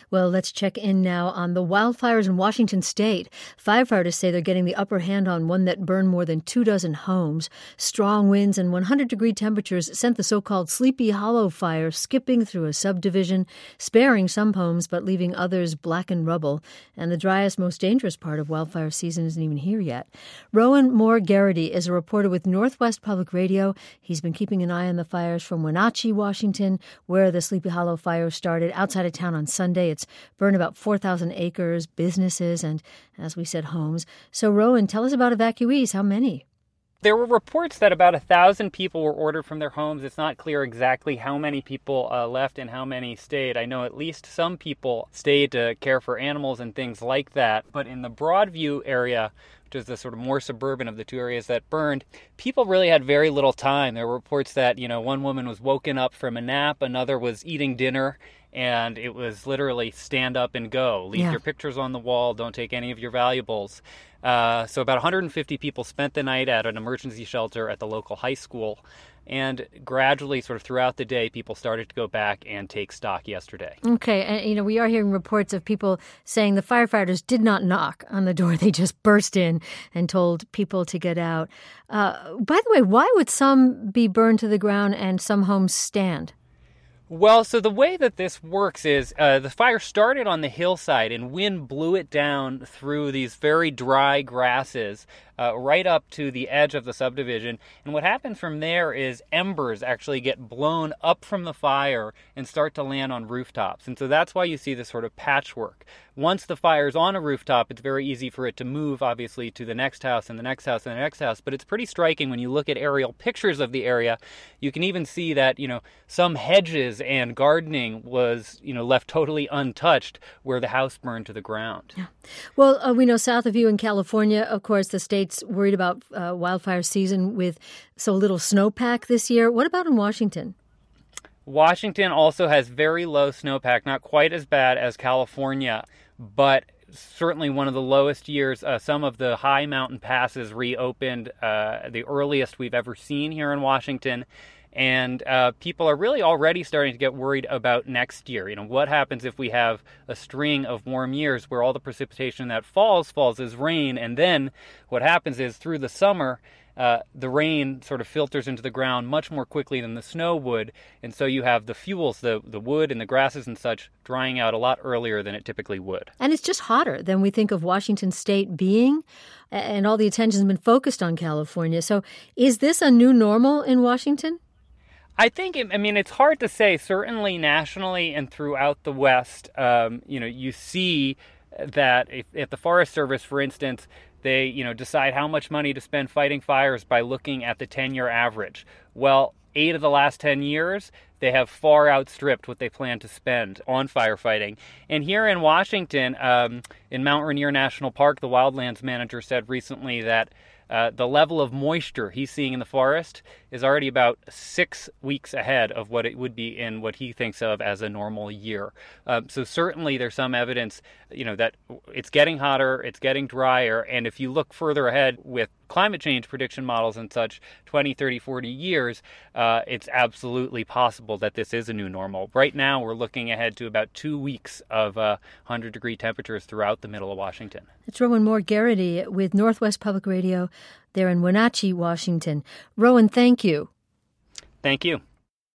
Well, let's check in now on the wildfires in Washington state. Firefighters say they're getting the upper hand on one that burned more than 24 homes. Strong winds and 100-degree temperatures sent the so-called Sleepy Hollow fire skipping through a subdivision, sparing some homes but leaving others blackened rubble. And the driest, most dangerous part of wildfire season isn't even here yet. Rowan Moore Garrity is a reporter with Northwest Public Radio. He's been keeping an eye on the fires from Wenatchee, Washington, where the Sleepy Hollow fire started outside of town on Sunday. It's burned about 4,000 acres, businesses, and, as we said, homes. So, Rowan, tell us about evacuees. How many? There were reports that about 1,000 people were ordered from their homes. It's not clear exactly how many people left and how many stayed. I know at least some people stayed to care for animals and things like that. But in the Broadview area, which is the sort of more suburban of the two areas that burned, people really had very little time. There were reports that, one woman was woken up from a nap, another was eating dinner, and it was literally stand up and go. Leave your pictures on the wall. Don't take any of your valuables. So about 150 people spent the night at an emergency shelter at the local high school. And gradually, sort of throughout the day, people started to go back and take stock yesterday. Okay. And, we are hearing reports of people saying the firefighters did not knock on the door. They just burst in and told people to get out. By the way, why would some be burned to the ground and some homes stand? Well, so the way that this works is the fire started on the hillside and wind blew it down through these very dry grasses right up to the edge of the subdivision. And what happens from there is embers actually get blown up from the fire and start to land on rooftops. And so that's why you see this sort of patchwork. Once the fire's on a rooftop, it's very easy for it to move, obviously, to the next house and the next house and the next house. But it's pretty striking when you look at aerial pictures of the area. You can even see that, some hedges and gardening was, left totally untouched where the house burned to the ground. Yeah. Well, we know south of you in California, of course, the state's worried about wildfire season with so little snowpack this year. What about in Washington? Washington also has very low snowpack, not quite as bad as California, but certainly one of the lowest years. Some of the high mountain passes reopened, the earliest we've ever seen here in Washington. And people are really already starting to get worried about next year. What happens if we have a string of warm years where all the precipitation that falls as rain, and then what happens is through the summer, the rain sort of filters into the ground much more quickly than the snow would, and so you have the fuels, the wood and the grasses and such, drying out a lot earlier than it typically would. And it's just hotter than we think of Washington state being, and all the attention has been focused on California. So is this a new normal in Washington? I think, it's hard to say. Certainly nationally and throughout the West, you see that if the Forest Service, for instance, they, decide how much money to spend fighting fires by looking at the 10-year average. Well, 8 of the last 10 years, they have far outstripped what they plan to spend on firefighting. And here in Washington, in Mount Rainier National Park, the wildlands manager said recently that the level of moisture he's seeing in the forest is already about 6 weeks ahead of what it would be in what he thinks of as a normal year. So certainly there's some evidence, that it's getting hotter, it's getting drier, and if you look further ahead with climate change prediction models and such, 20, 30, 40 years, it's absolutely possible that this is a new normal. Right now, we're looking ahead to about 2 weeks of 100-degree temperatures throughout the middle of Washington. It's Rowan Moore Garrity with Northwest Public Radio there in Wenatchee, Washington. Rowan, thank you. Thank you.